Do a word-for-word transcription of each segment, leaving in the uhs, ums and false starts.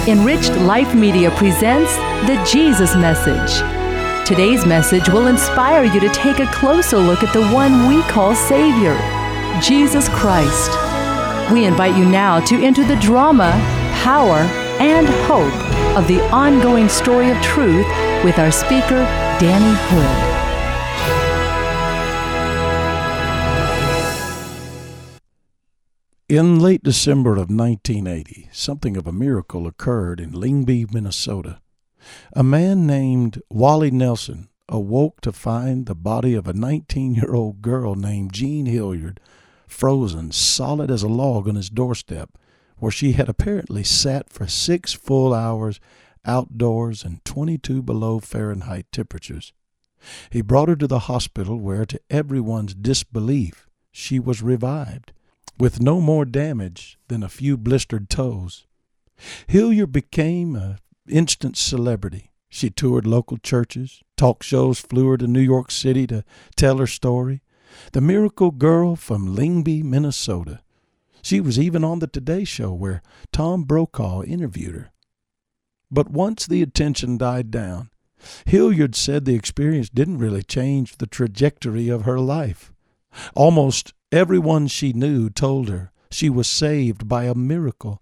Enriched Life Media presents the Jesus Message. Today's message will inspire you to take a closer look at the one we call Savior, Jesus Christ. We invite you now to enter the drama, power, and hope of the ongoing story of truth with our speaker, Danny Hood. In late December of nineteen eighty, something of a miracle occurred in Lyngby, Minnesota. A man named Wally Nelson awoke to find the body of a nineteen-year-old girl named Jean Hilliard frozen solid as a log on his doorstep, where she had apparently sat for six full hours outdoors in twenty-two below Fahrenheit temperatures. He brought her to the hospital where, to everyone's disbelief, she was revived, with no more damage than a few blistered toes. Hilliard became an instant celebrity. She toured local churches. Talk shows flew her to New York City to tell her story. The miracle girl from Lyngby, Minnesota. She was even on the Today Show where Tom Brokaw interviewed her. But once the attention died down, Hilliard said the experience didn't really change the trajectory of her life. Almost everyone she knew told her she was saved by a miracle.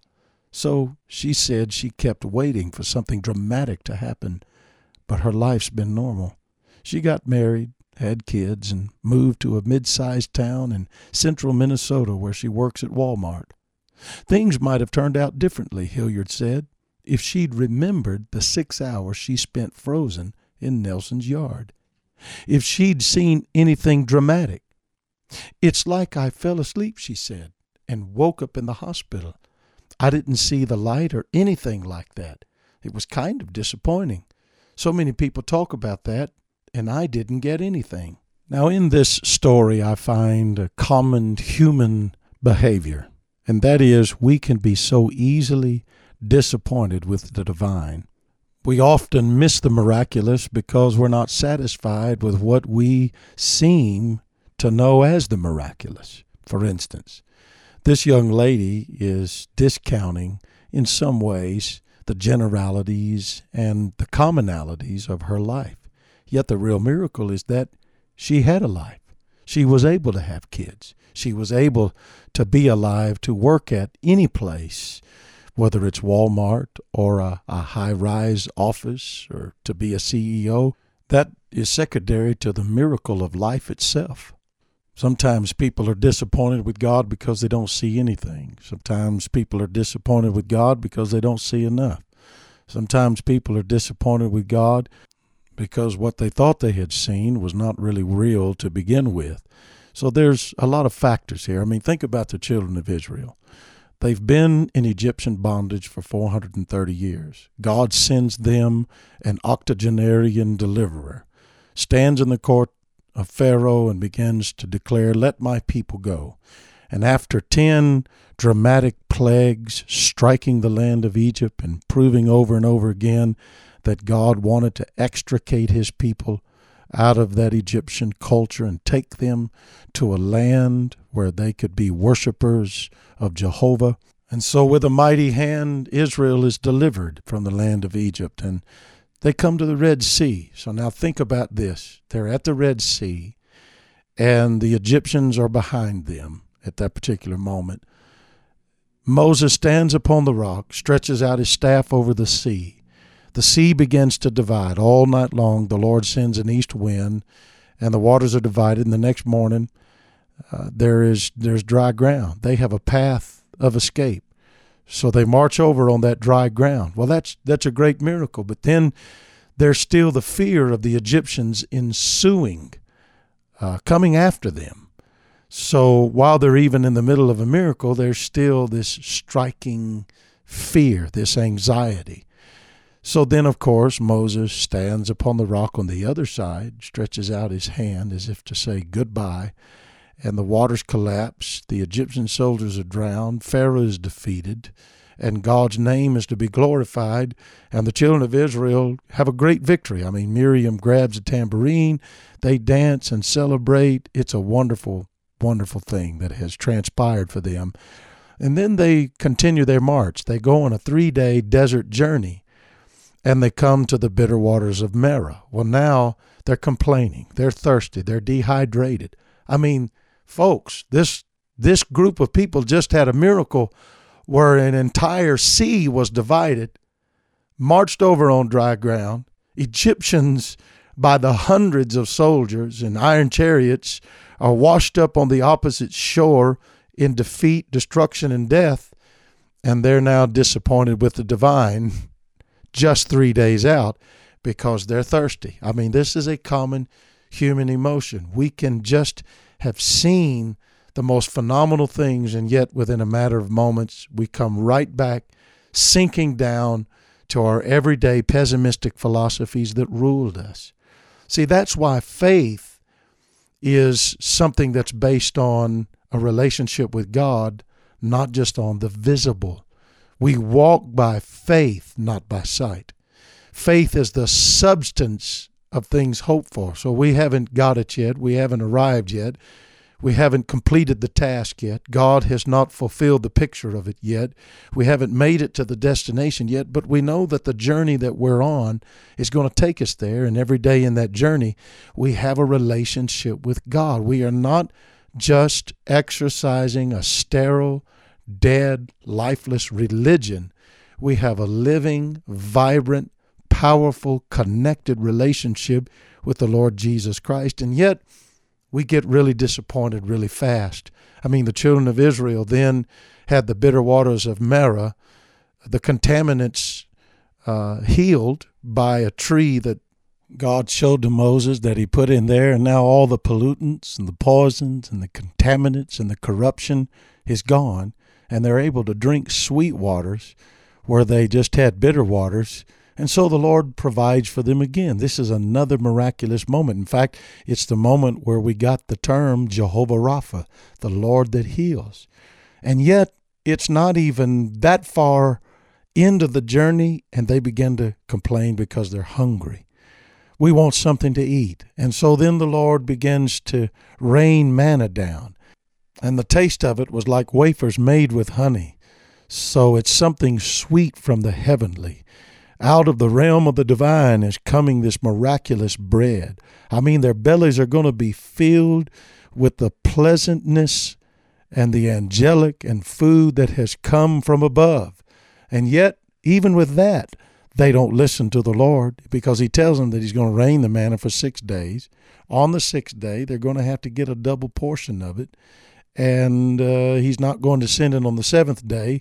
So she said she kept waiting for something dramatic to happen, but her life's been normal. She got married, had kids, and moved to a mid-sized town in central Minnesota where she works at Walmart. Things might have turned out differently, Hilliard said, if she'd remembered the six hours she spent frozen in Nelson's yard. If she'd seen anything dramatic. "It's like I fell asleep," she said, "and woke up in the hospital. I didn't see the light or anything like that. It was kind of disappointing. So many people talk about that, and I didn't get anything." Now, in this story, I find a common human behavior, and that is we can be so easily disappointed with the divine. We often miss the miraculous because we're not satisfied with what we seem to know as the miraculous. For instance, this young lady is discounting, in some ways, the generalities and the commonalities of her life. Yet the real miracle is that she had a life. She was able to have kids. She was able to be alive to work at any place, whether it's Walmart or a, a high-rise office or to be a C E O. That is secondary to the miracle of life itself. Sometimes people are disappointed with God because they don't see anything. Sometimes people are disappointed with God because they don't see enough. Sometimes people are disappointed with God because what they thought they had seen was not really real to begin with. So there's a lot of factors here. I mean, think about the children of Israel. They've been in Egyptian bondage for four hundred thirty years. God sends them an octogenarian deliverer, stands in the court of Pharaoh and begins to declare, "Let my people go." And after ten dramatic plagues striking the land of Egypt and proving over and over again that God wanted to extricate his people out of that Egyptian culture and take them to a land where they could be worshipers of Jehovah. And so with a mighty hand, Israel is delivered from the land of Egypt, and they come to the Red Sea. So now think about this. They're at the Red Sea, and the Egyptians are behind them at that particular moment. Moses stands upon the rock, stretches out his staff over the sea. The sea begins to divide. All night long, the Lord sends an east wind, and the waters are divided. And the next morning, uh, there is there's dry ground. They have a path of escape. So they march over on that dry ground. Well, that's that's a great miracle. But then there's still the fear of the Egyptians ensuing, uh, coming after them. So while they're even in the middle of a miracle, there's still this striking fear, this anxiety. So then, of course, Moses stands upon the rock on the other side, stretches out his hand as if to say goodbye, and the waters collapse. The Egyptian soldiers are drowned. Pharaoh is defeated, and God's name is to be glorified, and the children of Israel have a great victory. I mean, Miriam grabs a tambourine. They dance and celebrate. It's a wonderful, wonderful thing that has transpired for them. And then they continue their march. They go on a three-day desert journey, and they come to the bitter waters of Marah. Well, now they're complaining. They're thirsty. They're dehydrated. I mean, folks, this this group of people just had a miracle where an entire sea was divided, marched over on dry ground. Egyptians, by the hundreds of soldiers in iron chariots, are washed up on the opposite shore in defeat, destruction, and death, and they're now disappointed with the divine just three days out because they're thirsty. I mean, this is a common human emotion. We can just have seen the most phenomenal things, and yet within a matter of moments, we come right back, sinking down to our everyday pessimistic philosophies that ruled us. See, that's why faith is something that's based on a relationship with God, not just on the visible. We walk by faith, not by sight. Faith is the substance of things hoped for. So we haven't got it yet. We haven't arrived yet. We haven't completed the task yet. God has not fulfilled the picture of it yet. We haven't made it to the destination yet, but we know that the journey that we're on is going to take us there, and every day in that journey, we have a relationship with God. We are not just exercising a sterile, dead, lifeless religion. We have a living, vibrant, powerful, connected relationship with the Lord Jesus Christ, and yet we get really disappointed really fast. I mean, the children of Israel then had the bitter waters of Marah, the contaminants uh, healed by a tree that God showed to Moses that he put in there, and now all the pollutants and the poisons and the contaminants and the corruption is gone, and they're able to drink sweet waters where they just had bitter waters. And so the Lord provides for them again. This is another miraculous moment. In fact, it's the moment where we got the term Jehovah Rapha, the Lord that heals. And yet, it's not even that far into the journey, and they begin to complain because they're hungry. We want something to eat. And so then the Lord begins to rain manna down. And the taste of it was like wafers made with honey. So it's something sweet from the heavenly. Out of the realm of the divine is coming this miraculous bread. I mean, their bellies are going to be filled with the pleasantness and the angelic and food that has come from above. And yet, even with that, they don't listen to the Lord, because he tells them that he's going to rain the manna for six days. On the sixth day, they're going to have to get a double portion of it. And uh, he's not going to send it on the seventh day.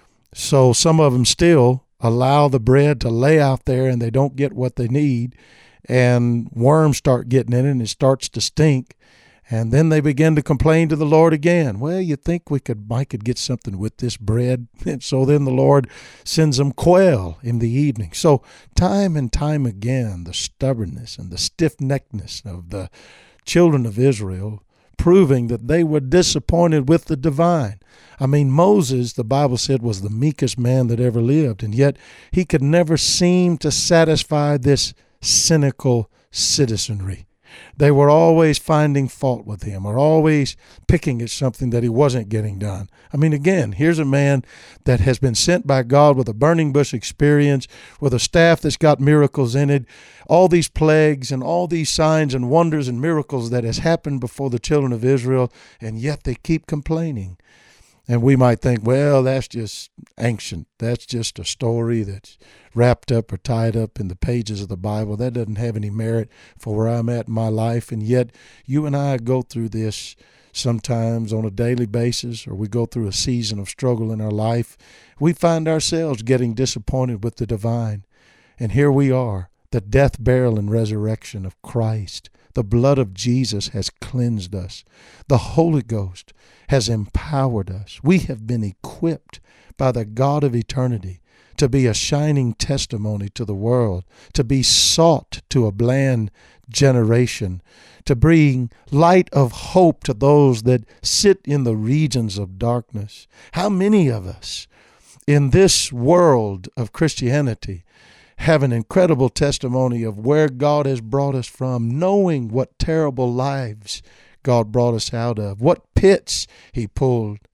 So some of them still allow the bread to lay out there, and they don't get what they need, and worms start getting in it, and it starts to stink. And then they begin to complain to the Lord again. Well, you think we could, I could get something with this bread? And so then the Lord sends them quail in the evening. So time and time again, the stubbornness and the stiff-neckedness of the children of Israel, proving that they were disappointed with the divine. I mean, Moses, the Bible said, was the meekest man that ever lived, and yet he could never seem to satisfy this cynical citizenry. They were always finding fault with him, or always picking at something that he wasn't getting done. I mean, again, here's a man that has been sent by God with a burning bush experience, with a staff that's got miracles in it, all these plagues and all these signs and wonders and miracles that has happened before the children of Israel, and yet they keep complaining. And we might think, well, that's just ancient. That's just a story that's wrapped up or tied up in the pages of the Bible. That doesn't have any merit for where I'm at in my life. And yet you and I go through this sometimes on a daily basis, or we go through a season of struggle in our life. We find ourselves getting disappointed with the divine. And here we are, the death, burial, and resurrection of Christ. The blood of Jesus has cleansed us. The Holy Ghost has empowered us. We have been equipped by the God of eternity to be a shining testimony to the world, to be salt to a bland generation, to bring light of hope to those that sit in the regions of darkness. How many of us in this world of Christianity have an incredible testimony of where God has brought us from, knowing what terrible lives God brought us out of, what pits he pulled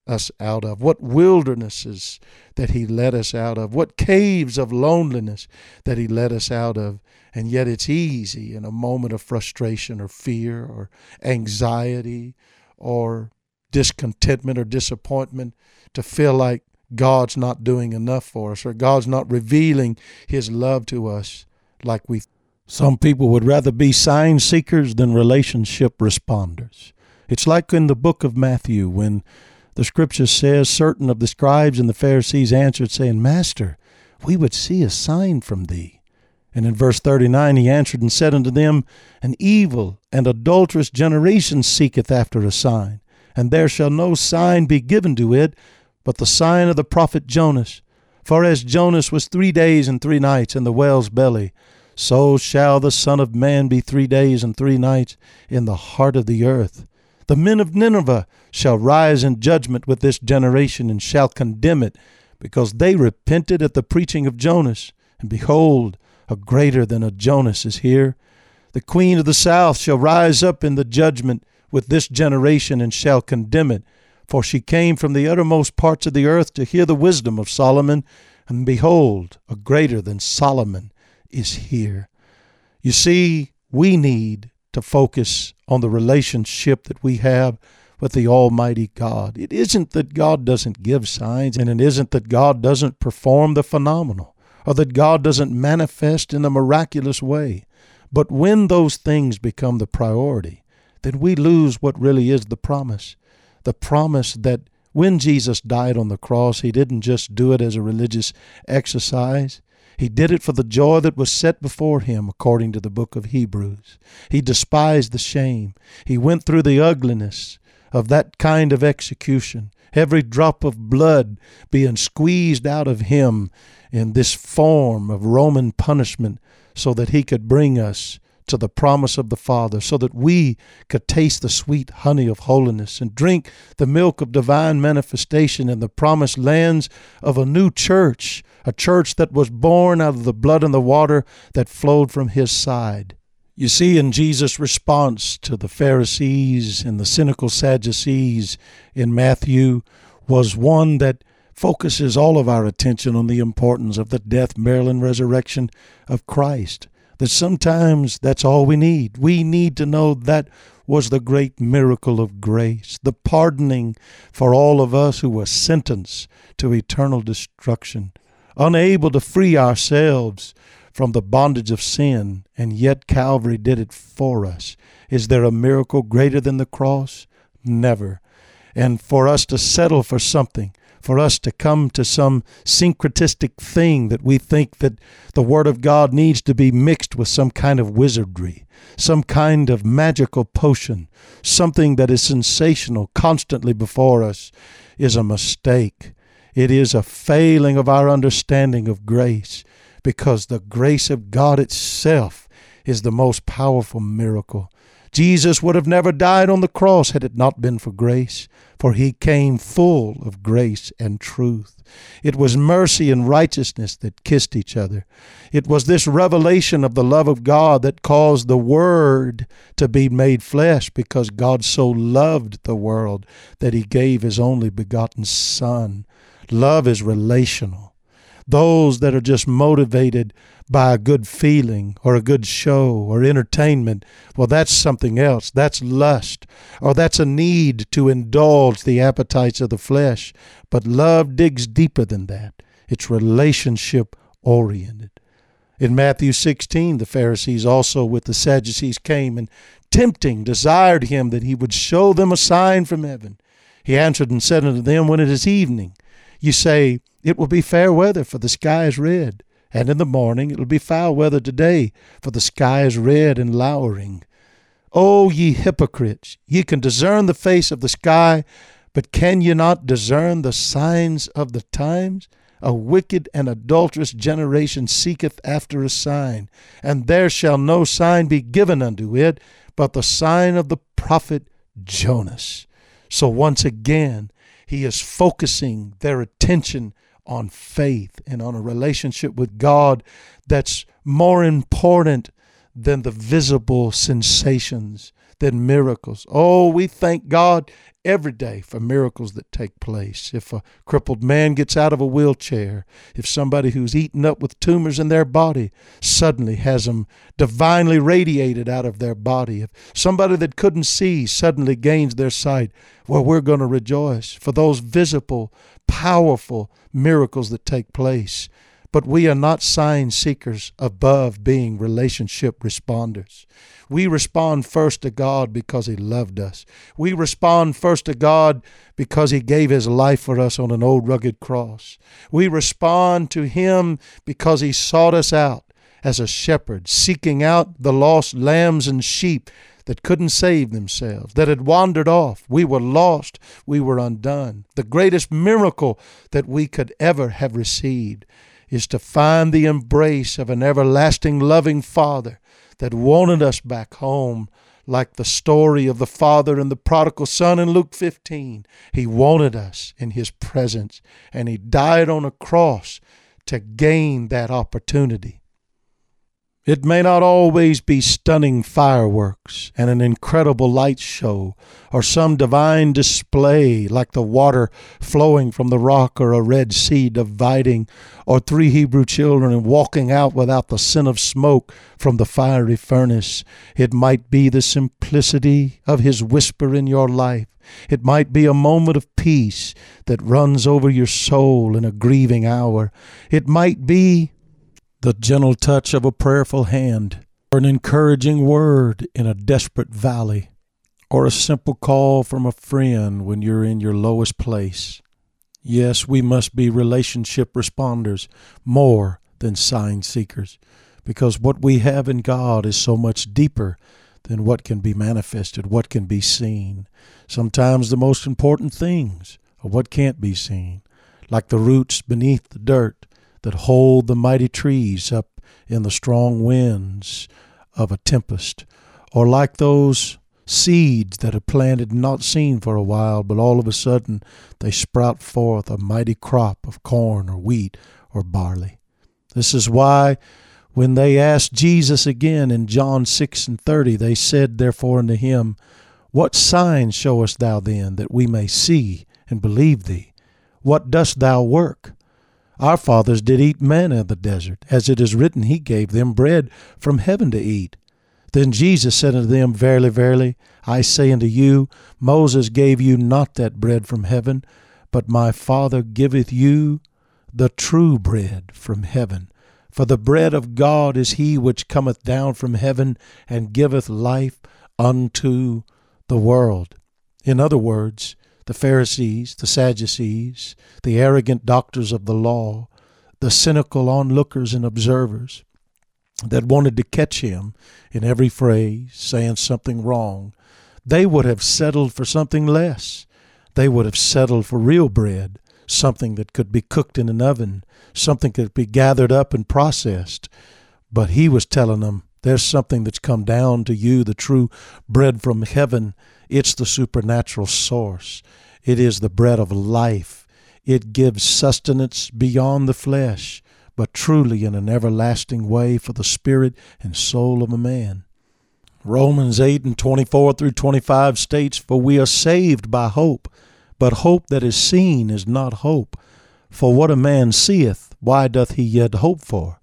us out of, what wildernesses that he led us out of, what caves of loneliness that he led us out of. And yet it's easy in a moment of frustration or fear or anxiety or discontentment or disappointment to feel like God's not doing enough for us or God's not revealing his love to us like we. Some people would rather be sign seekers than relationship responders. It's like in the book of Matthew when the scripture says certain of the scribes and the Pharisees answered, saying, Master, we would see a sign from thee. And in verse thirty-nine he answered and said unto them, An evil and adulterous generation seeketh after a sign, and there shall no sign be given to it, but the sign of the prophet Jonas. For as Jonas was three days and three nights in the whale's belly, so shall the Son of Man be three days and three nights in the heart of the earth. The men of Nineveh shall rise in judgment with this generation, and shall condemn it, because they repented at the preaching of Jonas. And behold, a greater than a Jonas is here. The queen of the south shall rise up in the judgment with this generation, and shall condemn it. For she came from the uttermost parts of the earth to hear the wisdom of Solomon, and behold, a greater than Solomon is here. You see, we need to focus on the relationship that we have with the Almighty God. It isn't that God doesn't give signs, and it isn't that God doesn't perform the phenomenal, or that God doesn't manifest in a miraculous way. But when those things become the priority, then we lose what really is the promise. The promise that when Jesus died on the cross, he didn't just do it as a religious exercise. He did it for the joy that was set before him, according to the book of Hebrews. He despised the shame. He went through the ugliness of that kind of execution, every drop of blood being squeezed out of him in this form of Roman punishment, so that he could bring us to the promise of the Father, so that we could taste the sweet honey of holiness and drink the milk of divine manifestation in the promised lands of a new church, a church that was born out of the blood and the water that flowed from his side. You see, in Jesus' response to the Pharisees and the cynical Sadducees in Matthew was one that focuses all of our attention on the importance of the death, burial, and resurrection of Christ. That sometimes that's all we need. We need to know that was the great miracle of grace, the pardoning for all of us who were sentenced to eternal destruction, unable to free ourselves from the bondage of sin, and yet Calvary did it for us. Is there a miracle greater than the cross? Never. And for us to settle for something, for us to come to some syncretistic thing that we think that the Word of God needs to be mixed with some kind of wizardry, some kind of magical potion, something that is sensational constantly before us, is a mistake. It is a failing of our understanding of grace, because the grace of God itself is the most powerful miracle. Jesus would have never died on the cross had it not been for grace, for he came full of grace and truth. It was mercy and righteousness that kissed each other. It was this revelation of the love of God that caused the Word to be made flesh, because God so loved the world that he gave his only begotten Son. Love is relational. Those that are just motivated by a good feeling or a good show or entertainment, well, that's something else. That's lust, or that's a need to indulge the appetites of the flesh. But love digs deeper than that. It's relationship oriented. In Matthew sixteen, the Pharisees also with the Sadducees came, and tempting desired him that he would show them a sign from heaven. He answered and said unto them, When it is evening, you say, It will be fair weather, for the sky is red. And in the morning it will be foul weather today, for the sky is red and lowering. O ye hypocrites, ye can discern the face of the sky, but can ye not discern the signs of the times? A wicked and adulterous generation seeketh after a sign, and there shall no sign be given unto it, but the sign of the prophet Jonas. So once again, he is focusing their attention on faith and on a relationship with God that's more important than the visible sensations than miracles. Oh, we thank God every day for miracles that take place. If a crippled man gets out of a wheelchair, if somebody who's eaten up with tumors in their body suddenly has them divinely radiated out of their body, if somebody that couldn't see suddenly gains their sight, well, we're going to rejoice for those visible, powerful miracles that take place. But we are not sign seekers above being relationship responders. We respond first to God because He loved us. We respond first to God because He gave His life for us on an old rugged cross. We respond to Him because He sought us out as a shepherd, seeking out the lost lambs and sheep that couldn't save themselves, that had wandered off. We were lost. We were undone. The greatest miracle that we could ever have received is to find the embrace of an everlasting loving Father that wanted us back home, like the story of the father and the prodigal son in Luke fifteen. He wanted us in His presence, and He died on a cross to gain that opportunity. It may not always be stunning fireworks and an incredible light show or some divine display like the water flowing from the rock or a Red Sea dividing or three Hebrew children walking out without the scent of smoke from the fiery furnace. It might be the simplicity of His whisper in your life. It might be a moment of peace that runs over your soul in a grieving hour. It might be the gentle touch of a prayerful hand, or an encouraging word in a desperate valley, or a simple call from a friend when you're in your lowest place. Yes, we must be relationship responders more than sign seekers, because what we have in God is so much deeper than what can be manifested, what can be seen. Sometimes the most important things are what can't be seen, like the roots beneath the dirt that hold the mighty trees up in the strong winds of a tempest, or like those seeds that are planted and not seen for a while, but all of a sudden they sprout forth a mighty crop of corn or wheat or barley. This is why when they asked Jesus again in John six and thirty, they said therefore unto Him, What sign showest Thou then, that we may see and believe Thee? What dost Thou work? Our fathers did eat manna in the desert. As it is written, He gave them bread from heaven to eat. Then Jesus said unto them, Verily, verily, I say unto you, Moses gave you not that bread from heaven, but my Father giveth you the true bread from heaven. For the bread of God is He which cometh down from heaven and giveth life unto the world. In other words, the Pharisees, the Sadducees, the arrogant doctors of the law, the cynical onlookers and observers that wanted to catch Him in every phrase, saying something wrong, they would have settled for something less. They would have settled for real bread, something that could be cooked in an oven, something that could be gathered up and processed. But He was telling them, there's something that's come down to you, the true bread from heaven. It's the supernatural source. It is the bread of life. It gives sustenance beyond the flesh, but truly in an everlasting way for the spirit and soul of a man. Romans eight and twenty-four through twenty-five states, For we are saved by hope, but hope that is seen is not hope. For what a man seeth, why doth he yet hope for?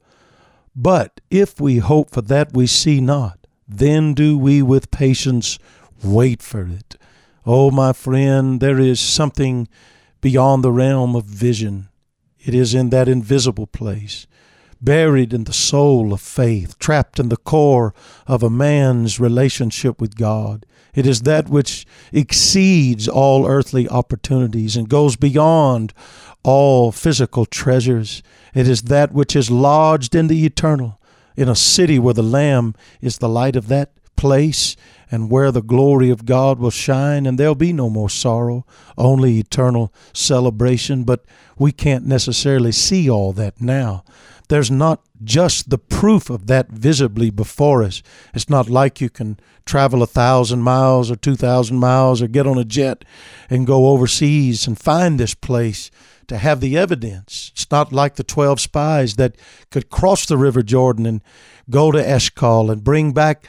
But if we hope for that we see not, then do we with patience wait for it. Oh, my friend, there is something beyond the realm of vision. It is in that invisible place, buried in the soul of faith, trapped in the core of a man's relationship with God. It is that which exceeds all earthly opportunities and goes beyond all physical treasures. It is that which is lodged in the eternal, in a city where the Lamb is the light of that place and where the glory of God will shine, and there'll be no more sorrow, only eternal celebration. But we can't necessarily see all that now. There's not just the proof of that visibly before us. It's not like you can travel a thousand miles or two thousand miles or get on a jet and go overseas and find this place to have the evidence. It's not like the twelve spies that could cross the River Jordan and go to Eshcol and bring back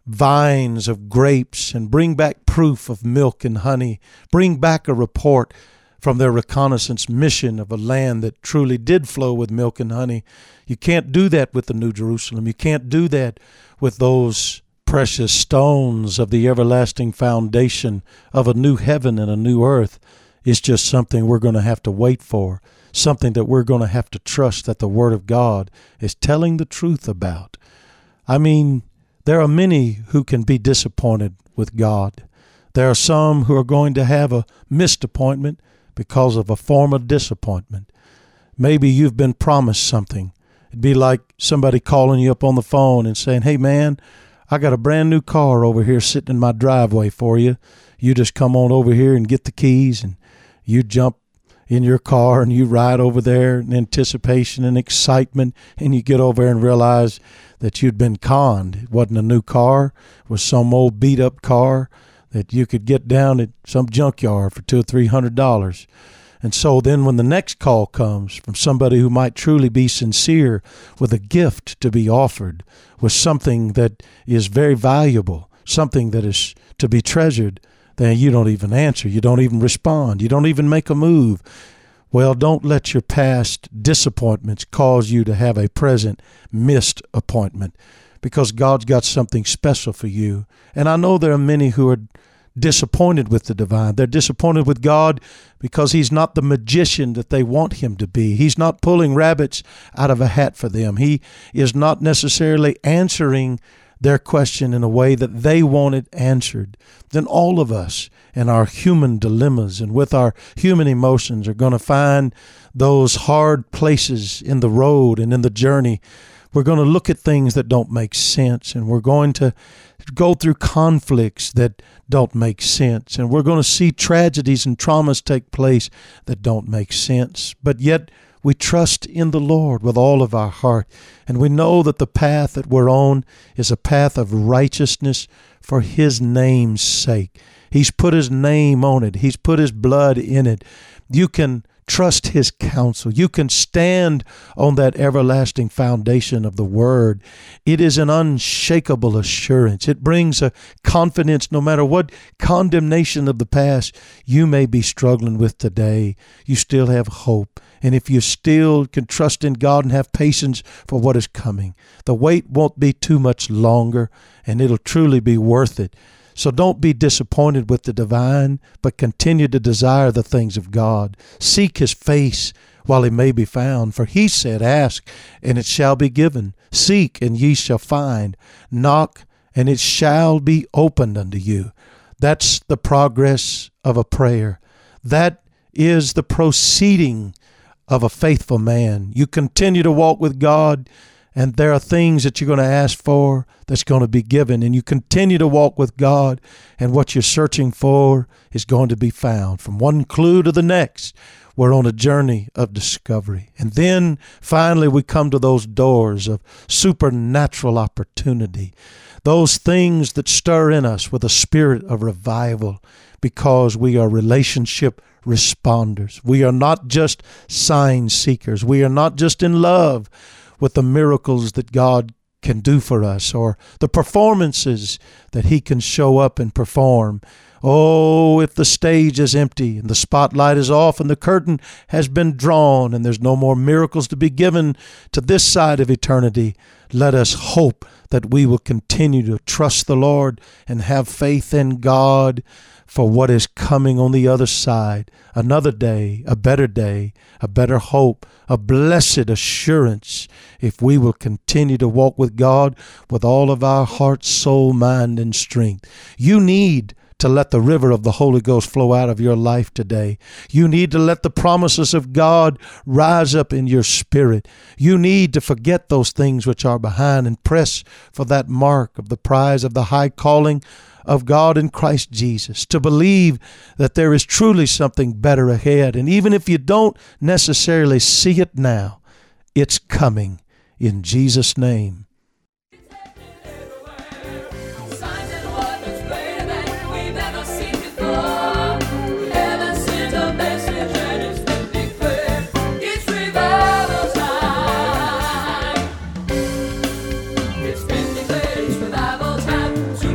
vines of grapes and bring back proof of milk and honey, bring back a report from their reconnaissance mission of a land that truly did flow with milk and honey. You can't do that with the New Jerusalem. You can't do that with those precious stones of the everlasting foundation of a new heaven and a new earth. It's just something we're going to have to wait for, something that we're going to have to trust that the Word of God is telling the truth about. I mean, there are many who can be disappointed with God. There are some who are going to have a missed appointment because of a former disappointment. Maybe you've been promised something. It'd be like somebody calling you up on the phone and saying, "Hey man, I got a brand new car over here sitting in my driveway for you. You just come on over here and get the keys," and you jump in your car and you ride over there in anticipation and excitement, and you get over there and realize that you'd been conned. It wasn't a new car. It was some old beat-up car that you could get down at some junkyard for two or three hundred dollars. And so then when the next call comes from somebody who might truly be sincere with a gift to be offered, with something that is very valuable, something that is to be treasured, then you don't even answer. You don't even respond. You don't even make a move. Well, don't let your past disappointments cause you to have a present missed appointment, because God's got something special for you. And I know there are many who are disappointed with the divine. They're disappointed with God because He's not the magician that they want Him to be. He's not pulling rabbits out of a hat for them. He is not necessarily answering their question in a way that they want it answered. Then all of us in our human dilemmas and with our human emotions are going to find those hard places in the road and in the journey. We're going to look at things that don't make sense, and we're going to go through conflicts that don't make sense, and we're going to see tragedies and traumas take place that don't make sense. But yet we trust in the Lord with all of our heart, and we know that the path that we're on is a path of righteousness for His name's sake. He's put His name on it. He's put His blood in it. You can trust His counsel. You can stand on that everlasting foundation of the Word. It is an unshakable assurance. It brings a confidence no matter what condemnation of the past you may be struggling with today. You still have hope. And if you still can trust in God and have patience for what is coming, the wait won't be too much longer, and it'll truly be worth it. So don't be disappointed with the divine, but continue to desire the things of God. Seek His face while He may be found. For He said, "Ask, and it shall be given. Seek, and ye shall find. Knock, and it shall be opened unto you." That's the progress of a prayer. That is the proceeding of a faithful man. You continue to walk with God, and there are things that you're going to ask for that's going to be given. And you continue to walk with God, and what you're searching for is going to be found. From one clue to the next, we're on a journey of discovery. And then finally we come to those doors of supernatural opportunity, those things that stir in us with a spirit of revival, because we are relationship responders. We are not just sign seekers. We are not just in love with the miracles that God can do for us or the performances that He can show up and perform. Oh, if the stage is empty and the spotlight is off and the curtain has been drawn and there's no more miracles to be given to this side of eternity, let us hope that we will continue to trust the Lord and have faith in God for what is coming on the other side. Another day, a better day, a better hope, a blessed assurance, if we will continue to walk with God with all of our heart, soul, mind, and strength. You need to let the river of the Holy Ghost flow out of your life today. You need to let the promises of God rise up in your spirit. You need to forget those things which are behind and press for that mark of the prize of the high calling of God in Christ Jesus, to believe that there is truly something better ahead. And even if you don't necessarily see it now, it's coming in Jesus' name. It's been declared, it's revival time.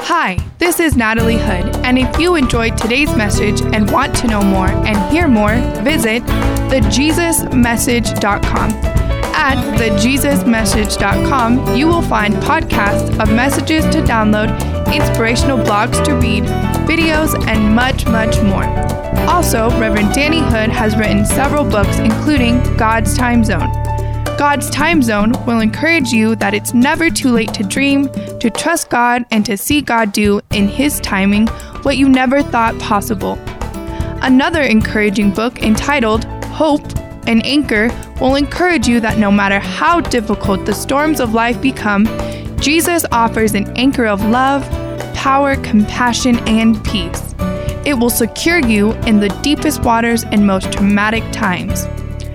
Hi, this is Natalie Hood, and if you enjoyed today's message and want to know more and hear more, visit the jesus message dot com. At the jesus message dot com, you will find podcasts of messages to download, inspirational blogs to read, videos, and much, much more. Also, Reverend Danny Hood has written several books, including God's Time Zone. God's Time Zone will encourage you that it's never too late to dream, to trust God, and to see God do in His timing what you never thought possible. Another encouraging book entitled Hope, an Anchor, will encourage you that no matter how difficult the storms of life become, Jesus offers an anchor of love, power, compassion, and peace. It will secure you in the deepest waters and most traumatic times.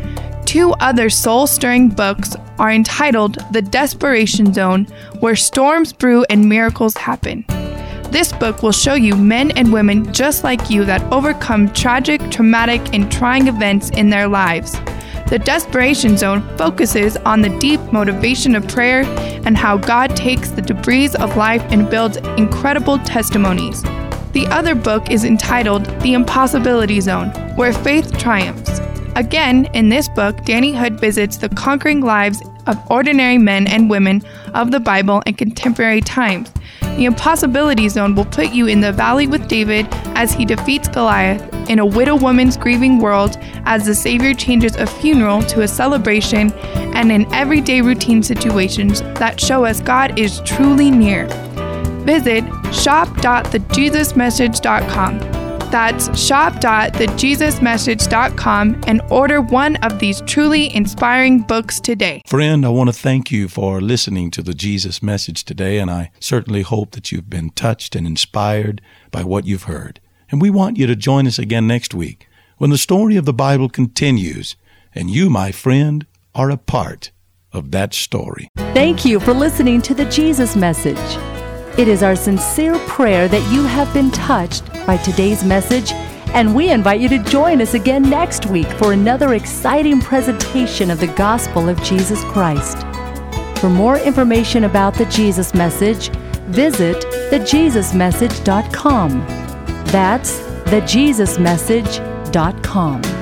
Two other soul-stirring books are entitled The Desperation Zone, Where Storms Brew and Miracles Happen. This book will show you men and women just like you that overcome tragic, traumatic, and trying events in their lives. The Desperation Zone focuses on the deep motivation of prayer and how God takes the debris of life and builds incredible testimonies. The other book is entitled The Impossibility Zone, Where Faith Triumphs. Again, in this book, Danny Hood visits the conquering lives of ordinary men and women of the Bible in contemporary times. The Impossibility Zone will put you in the valley with David as he defeats Goliath, in a widow woman's grieving world as the Savior changes a funeral to a celebration, and in everyday routine situations that show us God is truly near. Visit shop dot the jesus message dot com. That's shop dot the jesus message dot com and order one of these truly inspiring books today. Friend, I want to thank you for listening to the Jesus Message today, and I certainly hope that you've been touched and inspired by what you've heard. And we want you to join us again next week when the story of the Bible continues, and you, my friend, are a part of that story. Thank you for listening to the Jesus Message. It is our sincere prayer that you have been touched by today's message, and we invite you to join us again next week for another exciting presentation of the gospel of Jesus Christ. For more information about the Jesus Message, visit the jesus message dot com. That's the jesus message dot com.